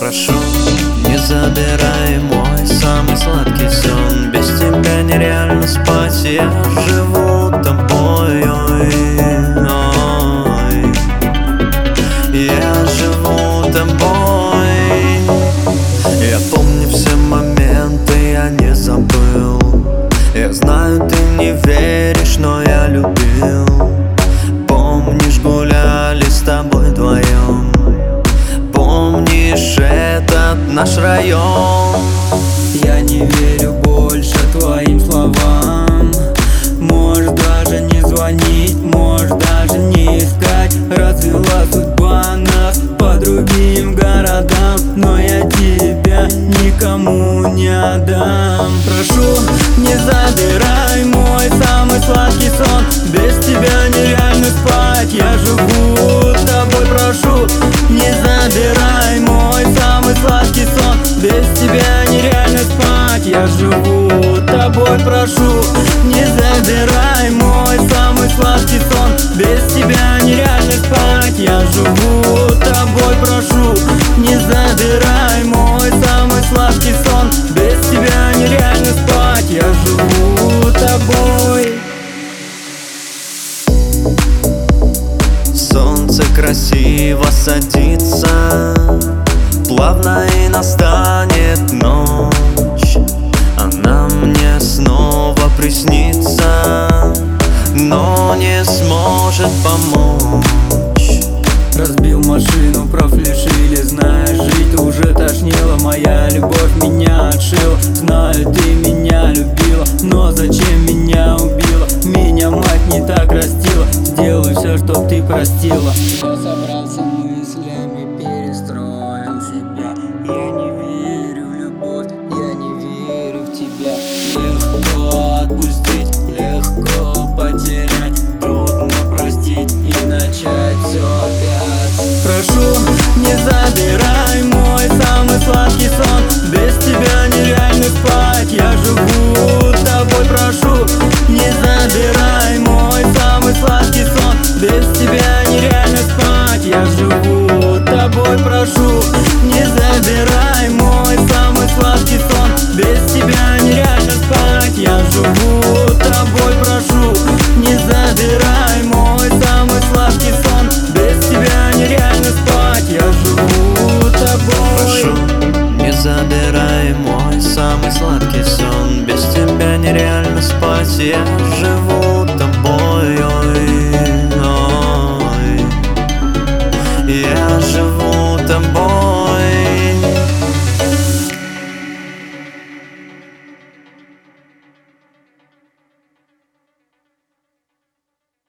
Прошу, не забирай мой самый сладкий сон. Без тебя нереально спать, я живу тобой. Ой, я живу тобой. Я помню все моменты, я не забыл. Я знаю, ты не веришь, но я любил. Помнишь, гуляли с тобой вдвоем. Помнишь этот наш район? Я не верю больше твоим словам. Можешь даже не звонить, можешь даже не искать. Развела судьба нас по другим городам, но я тебя никому не отдам. Прошу, не забирай мой самый сладкий сон. Без тебя нереально спать, я живу с тобой. Прошу, не забирай мой самый сладкий сон. Без тебя нереально спать, я живу с тобой. Прошу, не забирай мой самый сладкий сон. Без тебя нереально спать, я живу с тобой. Прошу, не забирай мой самый сладкий сон. Без тебя нереально спать, я живу с тобой. Солнце красиво садится, плавно и настанет ночь. Она мне снова приснится, но не сможет помочь. Разбил машину, прав лишили, знаешь, жить уже тошнило. Моя любовь меня отшила, знаю, ты меня любила, но зачем меня убила? Меня мать не так растила, сделаю все, чтоб ты простила. Я собрался мыслями, перестроил себя. Я не верю в любовь, я не верю в тебя. Легко отпустить, легко потерять, трудно простить и начать все опять. Прошу, не забирай мой самый сладкий сон. Без тебя нереально спать, я живу с тобой. Прошу, не забирай мой самый сладкий сон. Без тебя нереально спать, я живу с тобой. Прошу, не забирай мой самый сладкий сон. Без тебя нереально спать, я живу с тобой. Прошу, не забирай мой самый сладкий сон. Без тебя нереально спать, я живу с тобой. Прошу, не забирай мой самый сладкий сон. Без тебя нереально спать, я живу тобой. Ой, ой, я